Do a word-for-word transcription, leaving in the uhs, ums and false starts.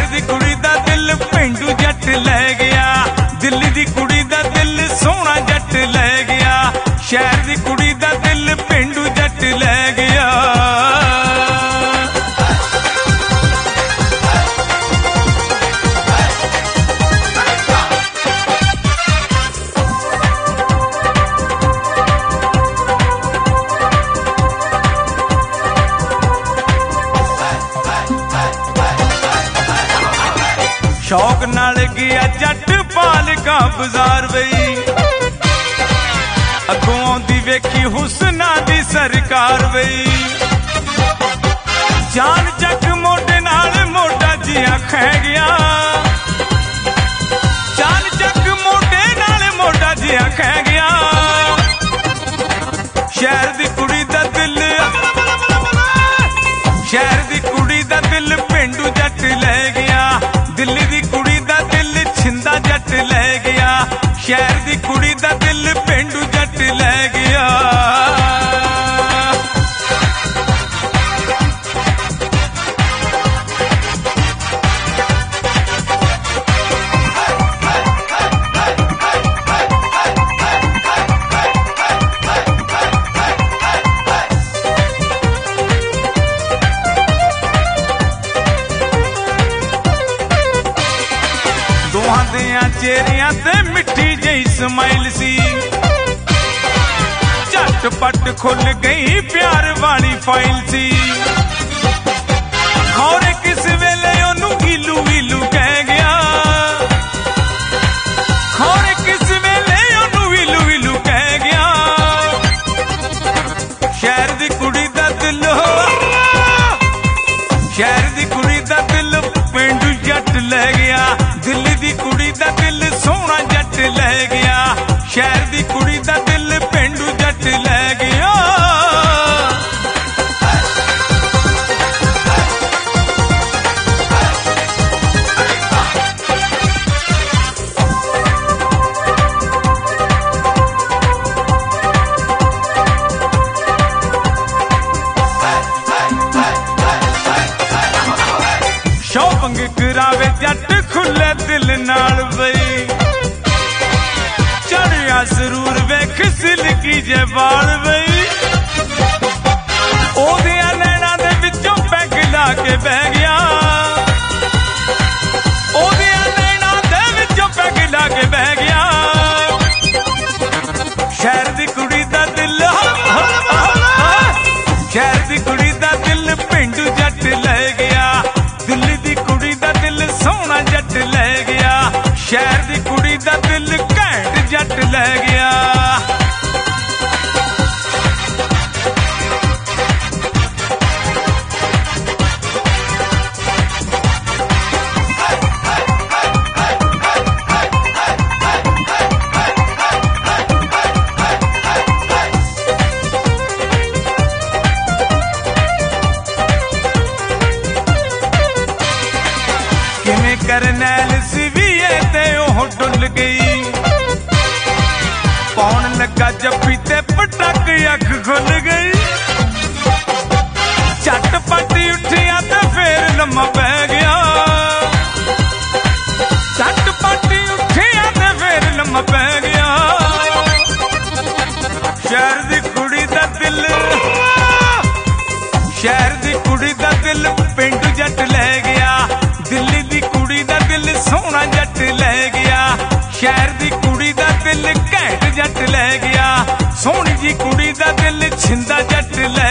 दी कुड़ी दा दिल पेंडू जट ले गया, दिल्ली दी कुड़ी दा दिल सोहना जट ले गया, शहर दी कुड़ी दा दिल पेंडू जट ले गया। शौक नाल गया जट पालका बाजार वई, अगों आउंदी वेखी हुसना दी सरकार वई, जान जग मोढे नाल मोढा जिया खै गया, जान जग मोढे नाल मोढा जिया खै गया। शहर दी कुड़ी दा दिल, शहर दी कुड़ी दा दिल पेंडू जट ले गया, दिल्ली दी कुड़ी दा दिल छिंदा जट ले गया, शहर दी कुड़ी दा दिल पेंडू जट ले गया। चेहरिया ते मिठी जही स्माइल सी, झटपट खुल गई प्यार वाली फाइल सी, खौरे किस वेले ओनू गीलू गीलू कह गया, खौरे किस वेले ओनू गीलू गीलू कह गया। शहर दी कुड़ी दा दिल, शहर दी कुड़ी दा दिल पेंडू जट ले गया, दिल्ली दी कुड़ी दा दिल सोहना जट ले गया, शहर दी कुड़ी दा दिल पेंडू जट ले गया। शॉपिंग करावे जट खुले दिल नाल वई, चढ़िया जरूर वेख सिल्की जे बाल वई, ओदिया नैना दे विचों पैग ला के बह गया, ओदिया नैना दे विचों पैग ला के बह गया। शहर दी कुड़ी दा दिल, शहर दी कुड़ी दा दिल पेंडू जट ले गया, दिल्ली दी कुड़ी दा दिल सोहना जट ले गया, शहर दी कुड़ी दा दिल घैंट जट ले गया। किवें करनैल सिविए ते ओह डुल गई, पौन लगा जप्पी ते पटक अख खुल गई, झटपट उठिया ते फिर लम्मा पै गया, झटपट उठिया ते फिर लम्मा पै गया। शहर दी कुड़ी दा दिल, शहर दी कुड़ी दा दिल पेंडू जट ले गया, दिल्ली दी कुड़ी दा दिल सोहना जट ले गया, शहर दी कुड़ी दा दिल घैंट जट ले गया, सोहनी जी कुड़ी दा दिल छिंदा जट ले